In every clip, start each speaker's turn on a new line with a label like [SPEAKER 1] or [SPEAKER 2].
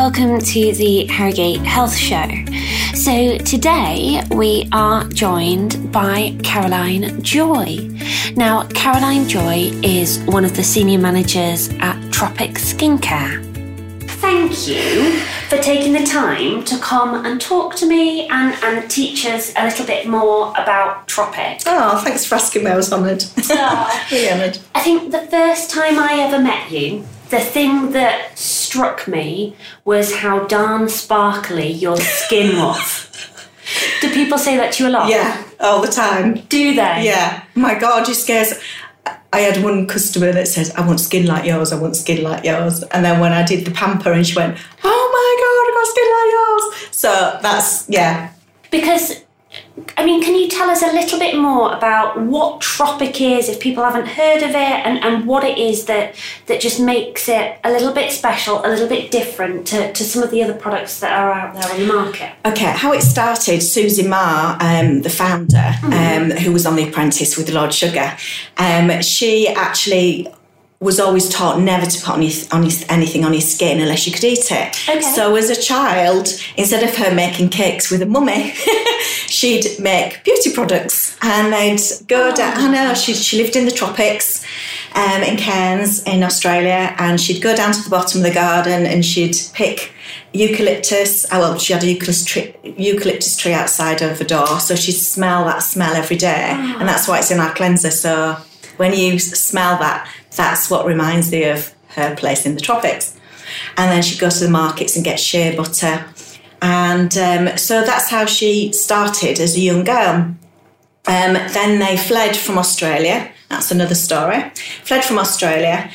[SPEAKER 1] welcome to the Harrogate Health Show. So today we are joined by Caroline Joy. Now, Caroline Joy is one of the senior managers at Tropic Skincare. Thank you for taking the time to come and talk to me and teach us a little bit more about Tropic.
[SPEAKER 2] Oh, thanks for asking me. I was honoured. Really honoured.
[SPEAKER 1] I think the first time I ever met you, the thing that struck me was how darn sparkly your skin was. Do people say that to you a lot?
[SPEAKER 2] Yeah, all the time.
[SPEAKER 1] Do they?
[SPEAKER 2] Yeah. My God, you scares. I had one customer that said, I want skin like yours, I want skin like yours. And then when I did the pamper and she went, oh my God, I got skin like yours. So that's, yeah.
[SPEAKER 1] Because, I mean, can you tell us a little bit more about what Tropic is, if people haven't heard of it, and what it is that just makes it a little bit special, a little bit different to some of the other products that are out there on the market?
[SPEAKER 2] Okay, how it started, Susie Ma, the founder, who was on The Apprentice with Lord Sugar, she actually was always taught never to put anything on his skin unless you could eat it.
[SPEAKER 1] Okay.
[SPEAKER 2] So as a child, instead of her making cakes with a mummy, she'd make beauty products and they'd go down. I know, she lived in the tropics in Cairns in Australia, and she'd go down to the bottom of the garden and she'd pick eucalyptus. She had a eucalyptus tree outside of the door, so she'd smell that smell every day. And that's why it's in our cleanser. So when you smell that, that's what reminds you of her place in the tropics. And then she'd go to the markets and get shea butter. And so that's how she started as a young girl. Then they fled from Australia. That's another story. Fled from Australia.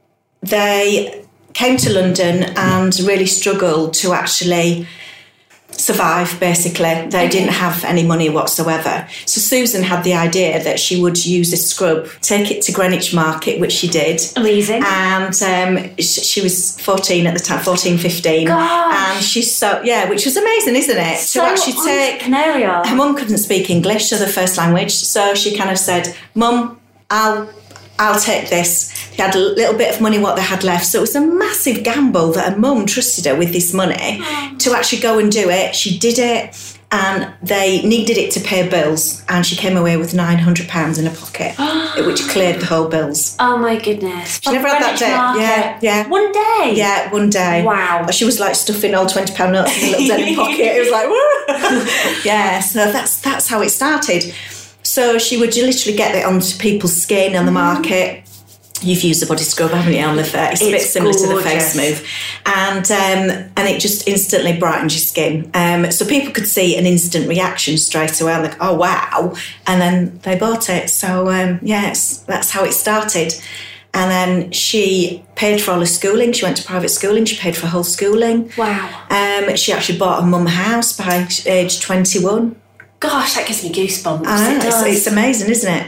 [SPEAKER 2] They came to London and really struggled to actually survive, basically. They didn't have any money whatsoever. So Susan had the idea that she would use a scrub, take it to Greenwich Market, which she did.
[SPEAKER 1] Amazing.
[SPEAKER 2] And she was 14 at the time, 14, 15.
[SPEAKER 1] Gosh.
[SPEAKER 2] And she's which was amazing, isn't it?
[SPEAKER 1] So
[SPEAKER 2] to actually take...
[SPEAKER 1] entrepreneurial.
[SPEAKER 2] Her mum couldn't speak English, so the first language. So she kind of said, Mum, I'll take this. They had a little bit of money, what they had left. So it was a massive gamble that her mum trusted her with this money to actually go and do it. She did it, and they needed it to pay bills. And she came away with £900 in her pocket, which cleared the whole bills.
[SPEAKER 1] Oh my goodness.
[SPEAKER 2] She never had that day. Yeah.
[SPEAKER 1] One day?
[SPEAKER 2] Yeah, one day.
[SPEAKER 1] Wow.
[SPEAKER 2] She was like stuffing all £20 notes in a little denim pocket. It was like, woo! Yeah, so that's how it started. So she would literally get it onto people's skin on the market. You've used the body scrub, haven't you, on the face? It's a bit similar to the Face Move. And it just instantly brightened your skin. So people could see an instant reaction straight away. Like, oh, wow. And then they bought it. So, yes, that's how it started. And then she paid for all her schooling. She went to private schooling. She paid for her whole schooling.
[SPEAKER 1] Wow.
[SPEAKER 2] She actually bought her mum a house by age 21.
[SPEAKER 1] Gosh, that gives me goosebumps.
[SPEAKER 2] I know,
[SPEAKER 1] it does.
[SPEAKER 2] It's amazing, isn't it?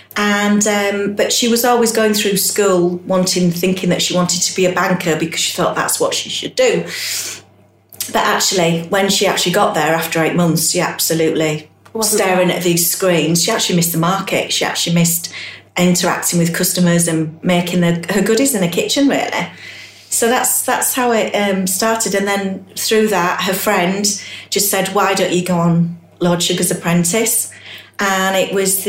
[SPEAKER 2] And but she was always going through school thinking that she wanted to be a banker because she thought that's what she should do. But actually, when she actually got there after 8 months, she absolutely staring at these screens. She actually missed the market. She actually missed interacting with customers and making her goodies in the kitchen, really. So that's how it started. And then through that, her friend just said, why don't you go on Lord Sugar's Apprentice? And it was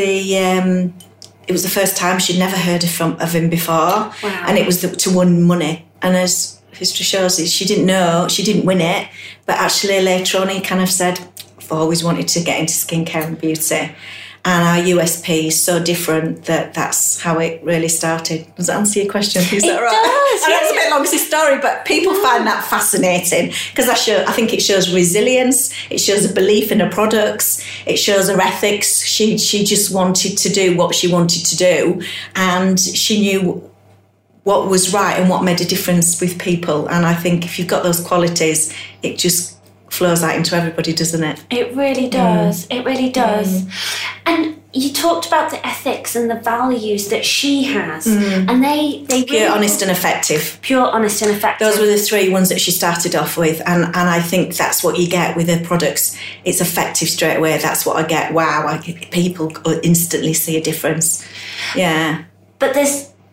[SPEAKER 2] the first time she'd never heard of him before.
[SPEAKER 1] Wow.
[SPEAKER 2] And it was to win money. And as history shows, she didn't win it, but actually later on he kind of said, I've always wanted to get into skincare and beauty. And our USP is so different that's how it really started. Does that answer your question? Is that right?
[SPEAKER 1] It does.
[SPEAKER 2] I know it's a bit long, it's a story, but people find that fascinating because I think it shows resilience, it shows a belief in her products, it shows her ethics. She just wanted to do what she wanted to do, and she knew what was right and what made a difference with people. And I think if you've got those qualities, it just flows out into everybody, doesn't it?
[SPEAKER 1] It really does. It really does. And you talked about the ethics and the values that she has, and they
[SPEAKER 2] pure,
[SPEAKER 1] really,
[SPEAKER 2] honest and effective.
[SPEAKER 1] Pure, honest and effective.
[SPEAKER 2] Those were the 3 ones that she started off with, and I think that's what you get with her products. It's effective straight away. That's what I get. Wow, people instantly see a difference. Yeah.
[SPEAKER 1] But there's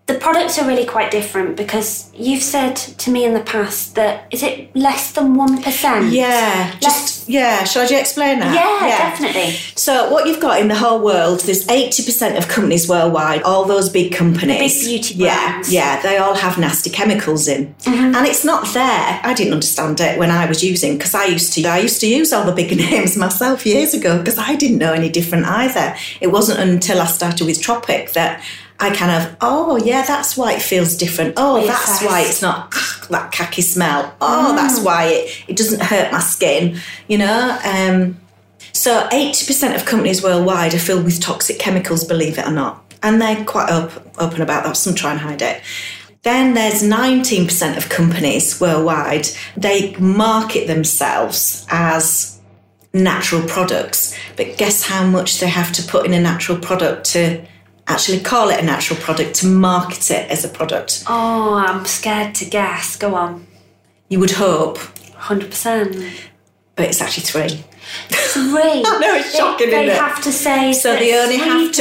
[SPEAKER 1] the products are really quite different, because you've said to me in the past that, is it less than 1%?
[SPEAKER 2] Yeah. Shall I explain that?
[SPEAKER 1] Yeah, definitely.
[SPEAKER 2] So what you've got in the whole world, there's 80% of companies worldwide, all those big companies.
[SPEAKER 1] The big beauty brands.
[SPEAKER 2] Yeah, they all have nasty chemicals in. Mm-hmm. And it's not there. I didn't understand it when I was using, because I used to use all the bigger names myself years ago, because I didn't know any different either. It wasn't until I started with Tropic that I kind of, that's why it feels different. Oh, that's why it's not that khaki smell. Oh, that's why it doesn't hurt my skin, you know. So 80% of companies worldwide are filled with toxic chemicals, believe it or not. And they're quite open about that. Some try and hide it. Then there's 19% of companies worldwide. They market themselves as natural products. But guess how much they have to put in a natural product to actually call it a natural product, to market it as a product?
[SPEAKER 1] Oh, I'm scared to guess. Go on.
[SPEAKER 2] You would hope.
[SPEAKER 1] 100%.
[SPEAKER 2] But it's actually 3.
[SPEAKER 1] 3?
[SPEAKER 2] I know, it's shocking, isn't it?
[SPEAKER 1] They have to say.
[SPEAKER 2] So they only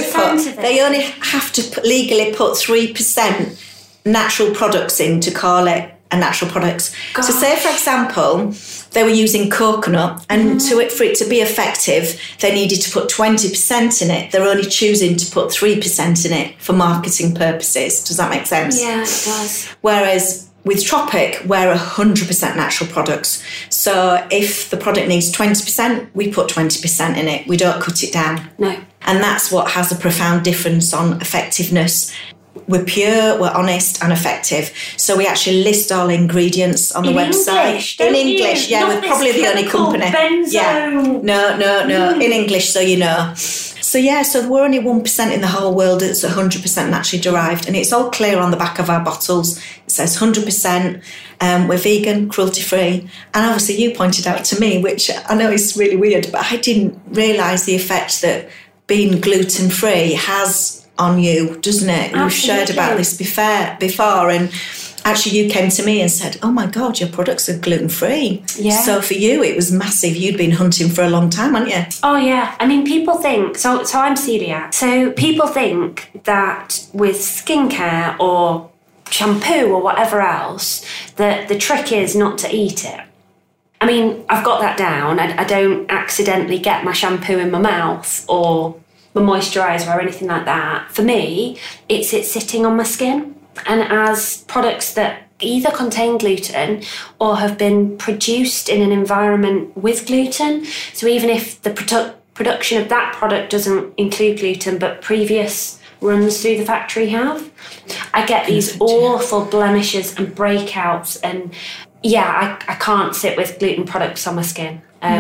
[SPEAKER 2] have to legally put 3% natural products in to call it a natural product. Gosh. So say, for example, they were using coconut, and for it to be effective, they needed to put 20% in it. They're only choosing to put 3% in it for marketing purposes. Does that make sense?
[SPEAKER 1] Yeah, it does.
[SPEAKER 2] Whereas with Tropic, we're 100% natural products. So if the product needs 20%, we put 20% in it. We don't cut it down.
[SPEAKER 1] No.
[SPEAKER 2] And that's what has a profound difference on effectiveness. We're pure, we're honest and effective. So we actually list all ingredients on the website. In English, yeah, we're probably the only company.
[SPEAKER 1] Benzo.
[SPEAKER 2] Yeah. No. In English, so you know. So we're only 1% in the whole world that's 100% naturally derived. And it's all clear on the back of our bottles. It says 100%. We're vegan, cruelty-free. And obviously you pointed out to me, which I know is really weird, but I didn't realise the effect that being gluten-free has on you, doesn't it?
[SPEAKER 1] Absolutely.
[SPEAKER 2] We've shared about this before, and actually you came to me and said, oh my God, your products are gluten-free.
[SPEAKER 1] Yeah.
[SPEAKER 2] So for you, it was massive. You'd been hunting for a long time, hadn't you?
[SPEAKER 1] Oh yeah. I mean, people think, so I'm celiac. So people think that with skincare or shampoo or whatever else, that the trick is not to eat it. I mean, I've got that down. I don't accidentally get my shampoo in my mouth or my moisturiser or anything like that. For me, it's sitting on my skin. And as products that either contain gluten or have been produced in an environment with gluten, so even if the production of that product doesn't include gluten, but previous runs through the factory have, I get these awful blemishes and breakouts, and I can't sit with gluten products on my skin.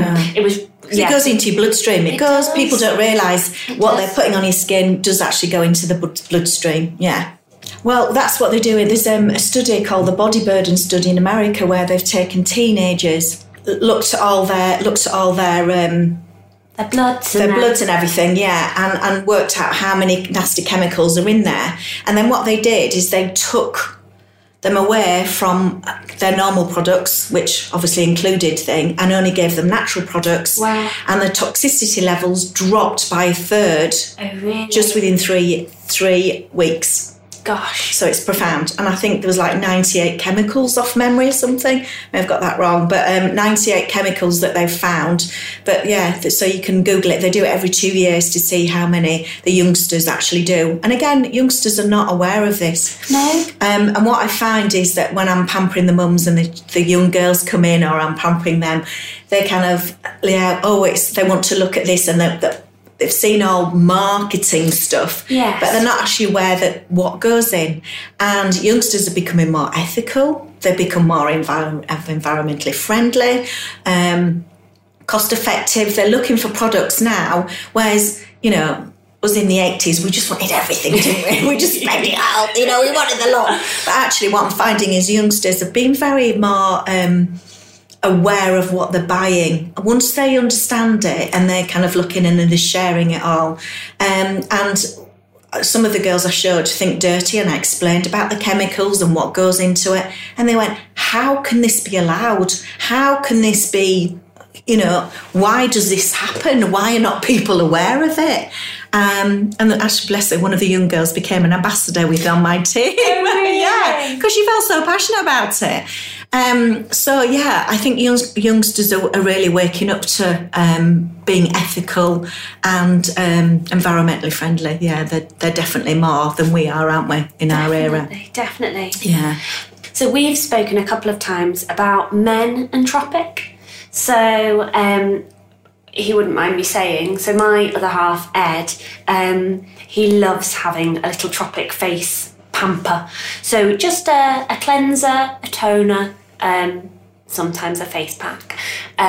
[SPEAKER 1] It
[SPEAKER 2] goes into your bloodstream. People don't realise what they're putting on your skin does actually go into the bloodstream. Yeah. Well, that's what they're doing. There's a study called the Body Burden Study in America where they've taken teenagers, looked at all their
[SPEAKER 1] bloods
[SPEAKER 2] and everything, and worked out how many nasty chemicals are in there. And then what they did is they took them away from their normal products, which obviously included and only gave them natural products.
[SPEAKER 1] Wow.
[SPEAKER 2] And the toxicity levels dropped by 1/3
[SPEAKER 1] really?
[SPEAKER 2] Just within three weeks.
[SPEAKER 1] Gosh.
[SPEAKER 2] So it's profound. And I think there was like 98 chemicals off memory or something. I may have got that wrong, but 98 chemicals that they've found. But so you can Google it. They do it every 2 years to see how many the youngsters actually do. And again, youngsters are not aware of this.
[SPEAKER 1] No.
[SPEAKER 2] And what I find is that when I'm pampering the mums and the young girls come in, or I'm pampering them, they kind of, they want to look at this, and they've seen all marketing stuff,
[SPEAKER 1] yes,
[SPEAKER 2] but they're not actually aware that what goes in. And youngsters are becoming more ethical. They become more environmentally friendly, cost effective. They're looking for products now, whereas, us in the 80s, we just wanted everything, didn't we? We just spent it out, we wanted the lot. But actually what I'm finding is youngsters have been very more aware of what they're buying. Once they understand it and they're kind of looking and they're sharing it all. And some of the girls I showed Think Dirty, and I explained about the chemicals and what goes into it. And they went, how can this be allowed? How can this be, why does this happen? Why are not people aware of it? And actually, bless her, one of the young girls became an ambassador on my team.
[SPEAKER 1] Oh, really?
[SPEAKER 2] Yeah, because she felt so passionate about it. So yeah, I think youngsters are really waking up to being ethical and environmentally friendly. Yeah, they're definitely more than we are, aren't we, in our era?
[SPEAKER 1] Definitely.
[SPEAKER 2] Yeah.
[SPEAKER 1] So we've spoken a couple of times about men and Tropic. So he wouldn't mind me saying, so my other half, Ed, he loves having a little Tropic face pamper. So just a cleanser, a toner, sometimes a face pack.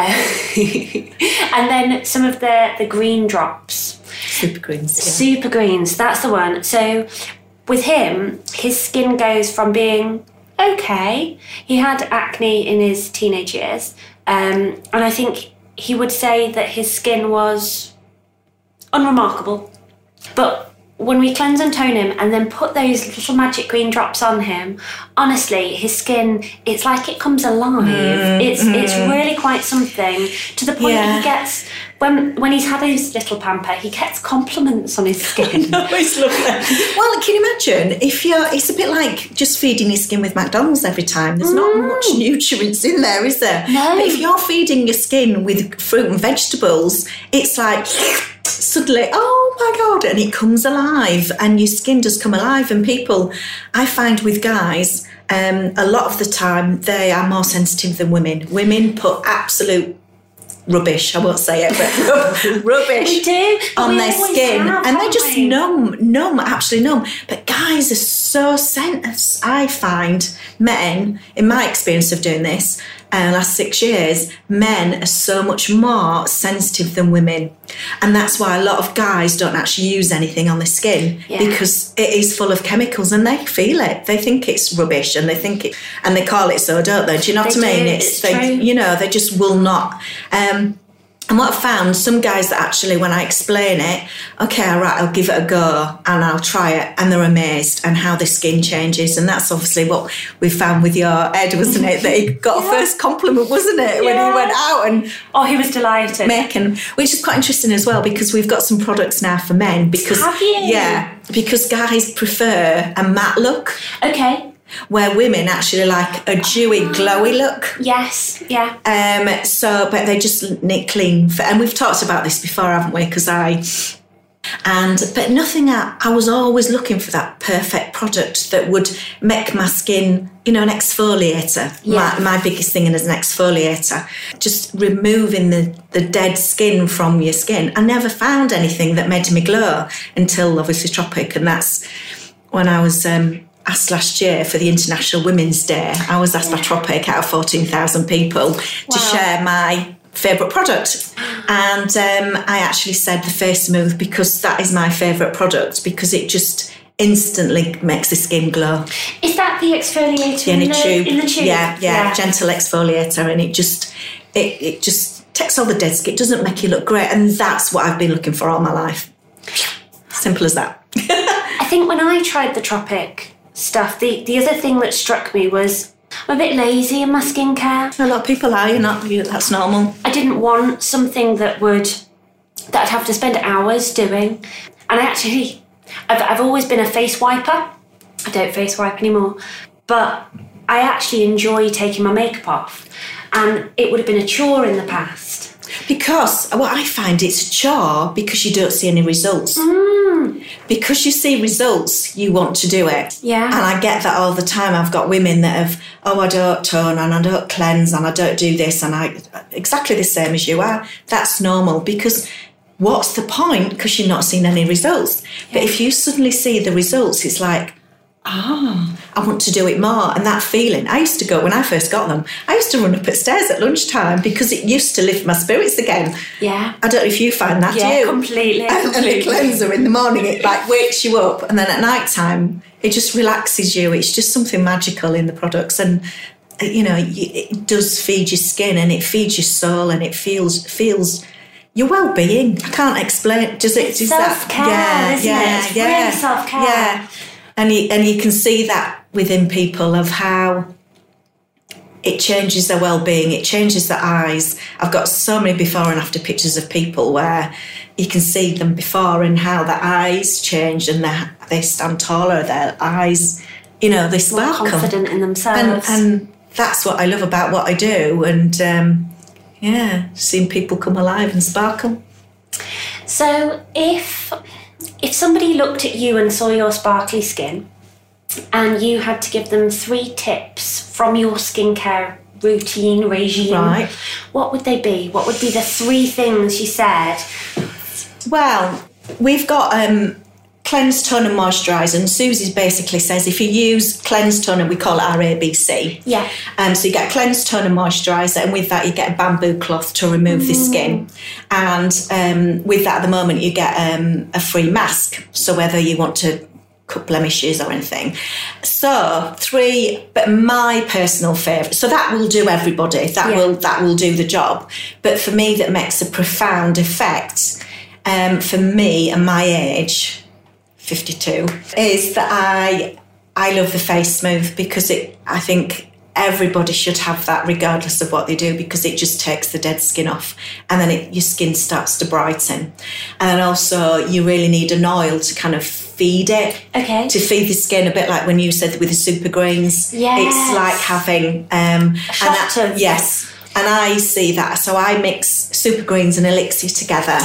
[SPEAKER 1] And then some of the green drops.
[SPEAKER 2] Super greens. Yeah.
[SPEAKER 1] Super greens, that's the one. So with him, his skin goes from being okay. He had acne in his teenage years. And I think he would say that his skin was unremarkable. But when we cleanse and tone him and then put those little magic green drops on him, honestly, his skin, it's like it comes alive. It's really quite something, to the point that he gets, when he's had his little pamper, he gets compliments on his skin.
[SPEAKER 2] No, it's lovely. Well, can you imagine it's a bit like just feeding your skin with McDonald's every time. There's not much nutrients in there, is there?
[SPEAKER 1] No.
[SPEAKER 2] But if you're feeding your skin with fruit and vegetables, it's like suddenly, oh my God, and it comes alive and your skin does come alive. And people, I find with guys, a lot of the time they are more sensitive than women. Women put absolute rubbish, I won't say it, but rubbish on their skin, and they're just numb, absolutely numb. But guys are so sensitive. I find men, in my experience of doing this last 6 years, men are so much more sensitive than women, and that's why a lot of guys don't actually use anything on their skin, because it is full of chemicals and they feel it. They think it's rubbish and they think it, and they call it so, don't they? Do you know what I mean?
[SPEAKER 1] It's true.
[SPEAKER 2] They just will not. And what I've found, some guys that actually, when I explain it, okay, all right, I'll give it a go and I'll try it, and they're amazed and how their skin changes. And that's obviously what we found with your Ed, wasn't it? That he got a first compliment, wasn't it, when he went out and
[SPEAKER 1] he was delighted.
[SPEAKER 2] Which is quite interesting as well, because we've got some products now for men. Because
[SPEAKER 1] have you?
[SPEAKER 2] Yeah, because guys prefer a matte look.
[SPEAKER 1] Okay.
[SPEAKER 2] Where women actually like a dewy, glowy look.
[SPEAKER 1] Yes, yeah.
[SPEAKER 2] But they just knit clean. And we've talked about this before, haven't we? But nothing. I was always looking for that perfect product that would make my skin, an exfoliator.
[SPEAKER 1] Yeah.
[SPEAKER 2] My biggest thing is an exfoliator. Just removing the dead skin from your skin. I never found anything that made me glow until obviously Tropic, and that's when I was asked last year for the International Women's Day. I was asked by Tropic out of 14,000 people to share my favourite product. And I actually said the Face Smooth, because that is my favourite product, because it just instantly makes the skin glow.
[SPEAKER 1] Is that the exfoliator in the tube?
[SPEAKER 2] Yeah, gentle exfoliator, and it just takes all the dead skin. It doesn't make you look great, and that's what I've been looking for all my life. Simple as that.
[SPEAKER 1] I think when I tried the Tropic stuff, the other thing that struck me was I'm a bit lazy in my skincare.
[SPEAKER 2] A lot of people are. That's normal.
[SPEAKER 1] I didn't want something that I'd have to spend hours doing. And I've always been a face wiper. I don't face wipe anymore. But I actually enjoy taking my makeup off. And it would have been a chore in the past.
[SPEAKER 2] Because what I find, it's a chore because you don't see any results. Because you see results, you want to do it.
[SPEAKER 1] Yeah.
[SPEAKER 2] And I get that all the time. I've got women that have, I don't tone and I don't cleanse and I don't do this, and I exactly the same as you are. That's normal, because what's the point? Because you're not seeing any results. Yeah. But if you suddenly see the results, it's like, I want to do it more. And that feeling, I used to go, when I first got them, I used to run up stairs at lunchtime because it used to lift my spirits again.
[SPEAKER 1] Yeah.
[SPEAKER 2] I don't know if you find that, do you?
[SPEAKER 1] Yeah, completely.
[SPEAKER 2] And the cleanser in the morning, it like wakes you up. And then at night time, it just relaxes you. It's just something magical in the products. And, it does feed your skin and it feeds your soul and it feels your well-being. I can't explain. Does it?
[SPEAKER 1] It's self-care, isn't it? It's really self-care.
[SPEAKER 2] Yeah. And you can see that within people, of how it changes their well-being, it changes their eyes. I've got so many before and after pictures of people where you can see them before and how their eyes change and they stand taller, their eyes, you know, they sparkle.
[SPEAKER 1] More confident in themselves.
[SPEAKER 2] And that's what I love about what I do. And, seeing people come alive and sparkle.
[SPEAKER 1] So if somebody looked at you and saw your sparkly skin and you had to give them 3 tips from your skincare routine, regime,
[SPEAKER 2] right,
[SPEAKER 1] what would they be? What would be the 3 things you said?
[SPEAKER 2] Well, we've got cleanse, tone and moisturise, and Susie basically says if you use cleanse, tone, and we call it our ABC.
[SPEAKER 1] Yeah.
[SPEAKER 2] So you get cleanse, tone and moisturiser, and with that you get a bamboo cloth to remove the skin. And with that at the moment you get a free mask, so whether you want to cut blemishes or anything. So 3, but my personal favourite, so that will do everybody, that will do the job. But for me, that makes a profound effect, for me and my age, 52, is that I love the Face Smooth, because I think everybody should have that regardless of what they do, because it just takes the dead skin off and then your skin starts to brighten. And then also you really need an oil to kind of feed it.
[SPEAKER 1] Okay.
[SPEAKER 2] To feed the skin, a bit like when you said with the super greens.
[SPEAKER 1] Yes.
[SPEAKER 2] It's like having
[SPEAKER 1] a shot of...
[SPEAKER 2] Yes. And I see that. So I mix super greens and elixir together.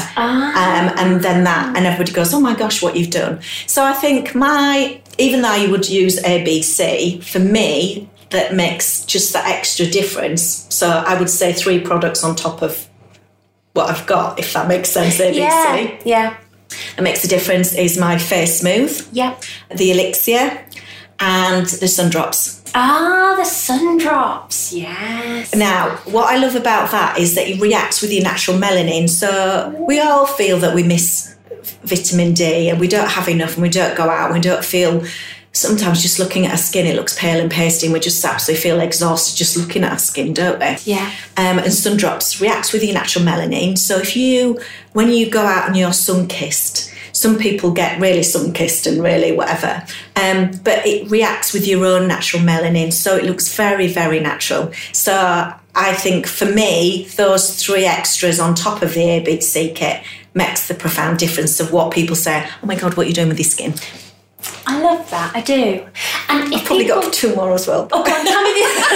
[SPEAKER 2] And then that, and everybody goes, oh my gosh, what you've done. So I think even though you would use ABC, for me, that makes just that extra difference. So I would say 3 products on top of what I've got, if that makes sense, ABC.
[SPEAKER 1] Yeah.
[SPEAKER 2] That makes a difference is my Face Smooth, the elixir, and the sun drops.
[SPEAKER 1] The sun drops, yes.
[SPEAKER 2] Now, what I love about that is that it reacts with your natural melanin. So we all feel that we miss vitamin D and we don't have enough and we don't go out and we don't feel... Sometimes just looking at our skin, it looks pale and pasty and we just absolutely feel exhausted just looking at our skin, don't we?
[SPEAKER 1] Yeah.
[SPEAKER 2] And sun drops reacts with your natural melanin. So when you go out and you're sun-kissed, some people get really sun-kissed and really whatever, but it reacts with your own natural melanin, so it looks very, very natural. So I think for me, those 3 extras on top of the ABC kit makes the profound difference of what people say, oh my God, what are you doing with your skin?
[SPEAKER 1] I love that, I do. And
[SPEAKER 2] I've probably got 2 more as well.
[SPEAKER 1] Oh, God, tell me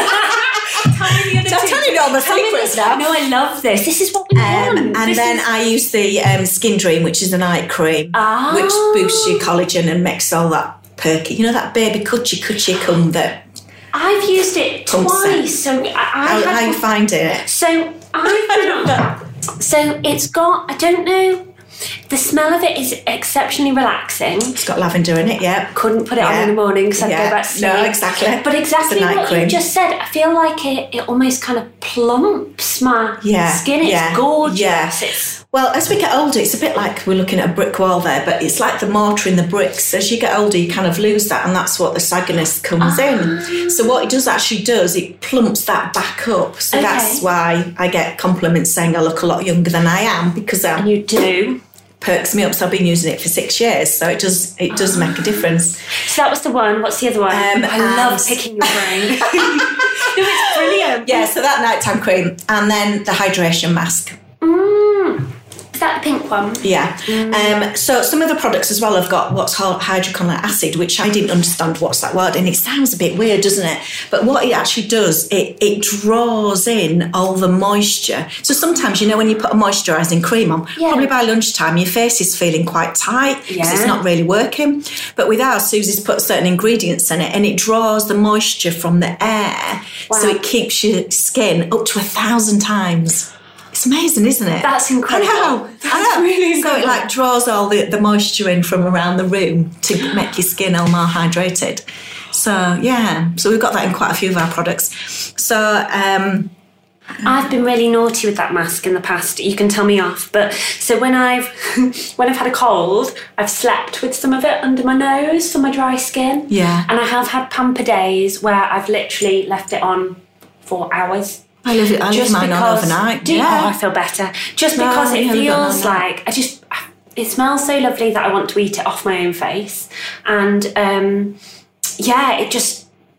[SPEAKER 1] the other 2.
[SPEAKER 2] I'm telling you all the secrets now.
[SPEAKER 1] No, I love this. This is what we want.
[SPEAKER 2] And then I use the Skin Dream, which is a night cream, which boosts your collagen and makes all that perky. You know that baby coochie cum that...
[SPEAKER 1] I've used it twice. So
[SPEAKER 2] how are you finding it?
[SPEAKER 1] So it's got, I don't know, the smell of it is exceptionally relaxing.
[SPEAKER 2] It's got lavender in it, yeah.
[SPEAKER 1] Couldn't put it on in the morning because I'd go back to sleep.
[SPEAKER 2] No, exactly.
[SPEAKER 1] But exactly what you just said, I feel like it almost kind of plumps my skin. It's gorgeous. Yeah.
[SPEAKER 2] Well, as we get older, it's a bit like we're looking at a brick wall there, but it's like the mortar in the bricks. As you get older, you kind of lose that, and that's what the sagginess comes in. So what it actually does, it plumps that back up. So that's why I get compliments saying I look a lot younger than I am, because
[SPEAKER 1] and you do.
[SPEAKER 2] Perks me up. So I've been using it for 6 years, so it does make a difference.
[SPEAKER 1] So that was the one. What's the other one? I love picking your brain. No, it's brilliant.
[SPEAKER 2] Yeah, so that nighttime cream, and then the hydration mask.
[SPEAKER 1] Is that the pink one?
[SPEAKER 2] Yeah. So some of the products as well have got what's called hydrochloric acid, which I didn't understand what's that word, and it sounds a bit weird, doesn't it? But what it actually does, it draws in all the moisture. So sometimes, when you put a moisturising cream on, probably by lunchtime, your face is feeling quite tight because it's not really working. But with ours, Susie's put certain ingredients in it, and it draws the moisture from the air. Wow. So it keeps your skin up to 1,000 times. It's amazing, isn't it?
[SPEAKER 1] That's incredible.
[SPEAKER 2] I know.
[SPEAKER 1] That's really incredible.
[SPEAKER 2] So it draws all the moisture in from around the room to make your skin all more hydrated. So we've got that in quite a few of our products. So
[SPEAKER 1] I've been really naughty with that mask in the past. You can tell me off, but so when I've had a cold, I've slept with some of it under my nose for my dry skin.
[SPEAKER 2] Yeah.
[SPEAKER 1] And I have had pamper days where I've literally left it on for hours.
[SPEAKER 2] I leave mine on overnight.
[SPEAKER 1] I feel better. Just because it feels like it smells so lovely that I want to eat it off my own face. And it just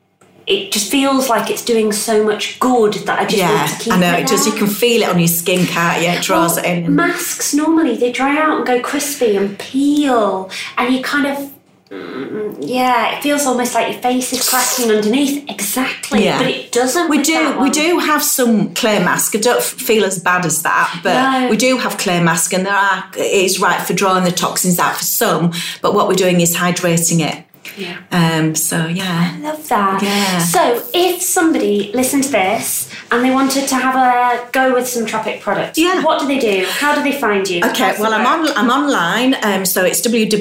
[SPEAKER 1] it just feels like it's doing so much good that I just want to keep it.
[SPEAKER 2] I know, it does. You can feel it on your skin, can't you? It draws it in.
[SPEAKER 1] Masks, normally, they dry out and go crispy and peel, and you kind of, it feels almost like your face is cracking underneath. Exactly, but it doesn't.
[SPEAKER 2] We do have some clay mask. I don't feel as bad as that, but we do have clay mask, and it is right for drawing the toxins out for some. But what we're doing is hydrating it.
[SPEAKER 1] Yeah.
[SPEAKER 2] I
[SPEAKER 1] love that.
[SPEAKER 2] Yeah.
[SPEAKER 1] So if somebody listened to this and they wanted to have a go with some Tropic products, what do they do? How do they find you?
[SPEAKER 2] Okay, well, I'm online, so it's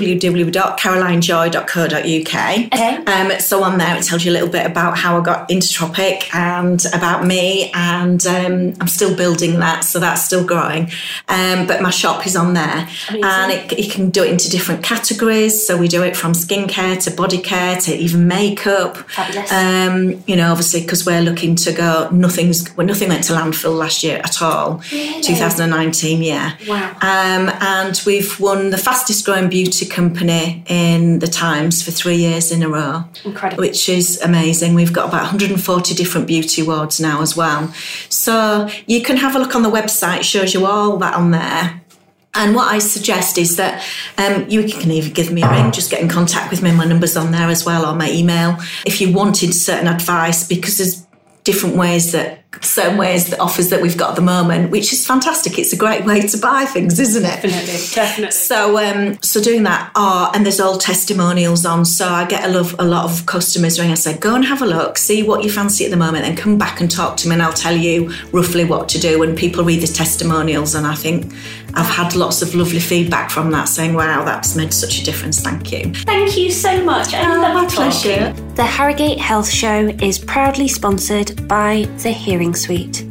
[SPEAKER 2] www.carolinejoy.co.uk.
[SPEAKER 1] Okay.
[SPEAKER 2] So on there it tells you a little bit about how I got into Tropic and about me, and I'm still building that, so that's still growing. But my shop is on there.
[SPEAKER 1] Amazing.
[SPEAKER 2] And you can do it into different categories. So we do it from skincare to body care to even makeup.
[SPEAKER 1] Fabulous.
[SPEAKER 2] Obviously, because we're looking to go, nothing went to landfill last year at all.
[SPEAKER 1] Really?
[SPEAKER 2] 2019, yeah.
[SPEAKER 1] Wow.
[SPEAKER 2] And we've won the fastest growing beauty company in the Times for 3 years in a row.
[SPEAKER 1] Incredible.
[SPEAKER 2] Which is amazing. We've got about 140 different beauty awards now as well. So you can have a look on the website, it shows you all that on there. And what I suggest is that you can either give me a ring, just get in contact with me. My number's on there as well, or my email. If you wanted certain advice, because there's certain ways that offers that we've got at the moment, which is fantastic. It's a great way to buy things, isn't it?
[SPEAKER 1] Definitely.
[SPEAKER 2] So doing that, and there's all testimonials on. So I get a lot of customers ring and say, go and have a look, see what you fancy at the moment, and come back and talk to me, and I'll tell you roughly what to do. And people read the testimonials, and I think I've had lots of lovely feedback from that, saying, wow, that's made such a difference. Thank you.
[SPEAKER 1] Thank you so much.
[SPEAKER 2] My pleasure.
[SPEAKER 1] The Harrogate Health Show is proudly sponsored by The Hearing Suite.